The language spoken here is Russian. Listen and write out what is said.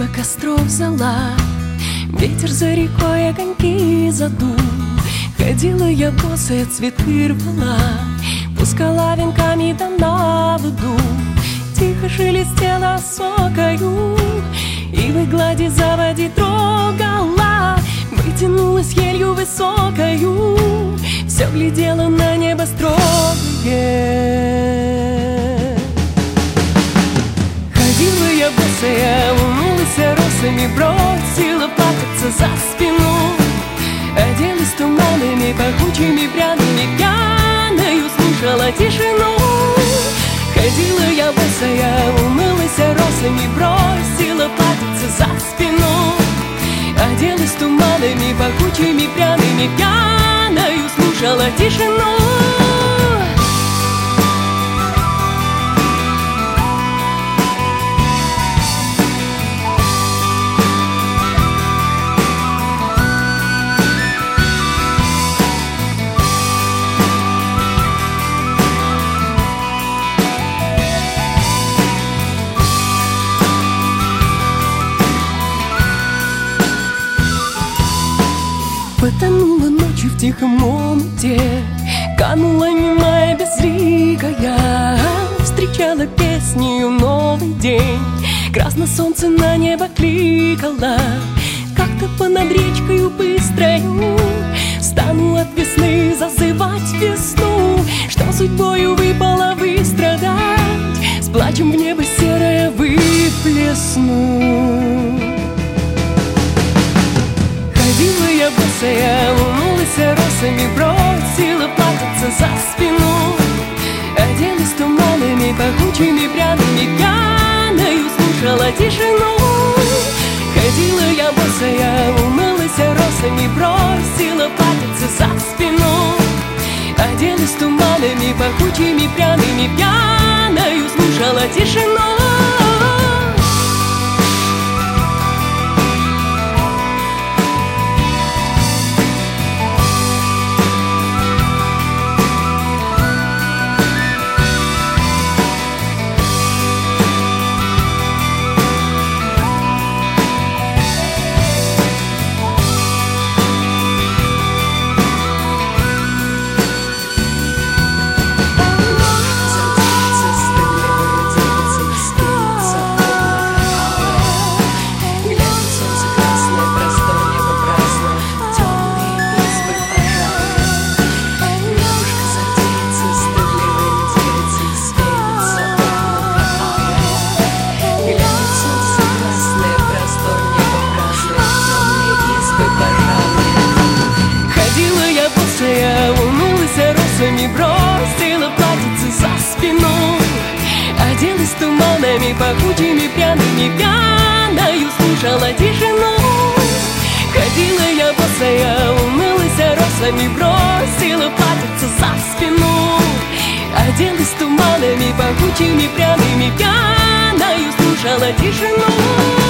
Много костров зала, ветер за рекой огоньки задул. Ходила я босая, цветы рвала, пускала венками да на воду. Тихо шелестела сокою, и в глади заводи трогала. Вытянулась елью высокою, все глядела на небо строгое. Ходила я босая, умылась росами, бросила платьице за спину. Оделась туманами, пахучими пряными, пьяною слушала тишину. Ходила я босая, умылась росами, бросила платьице за спину. Оделась туманами, пахучими пряными, пьяною слушала тишину. Потонула ночью в тихом омуте, канула немая безликая. Встречала песнею новый день, красно солнце на небо кликало. Как-то понад речкою быстрою стану от весны зазывать весну, что судьбою выпало выстрадать, с плачем в небо серое выплесну. Ходила я босая, умылась росами, бросила платьице за спину. Оделась туманами, пахучими пряными, пьяною слушала тишину. Ходила я босая, умылась росами, бросила платьице за спину. Оделась туманами, пахучими пряными, пьяною слушала тишину. Бросила платьице за спину. Оделась туманами, пахучими пряными, пьяною слушала тишину. Ходила я босая, умылась росами, бросила платьице за спину. Оделась туманами, пахучими пряными, пьяною слушала тишину.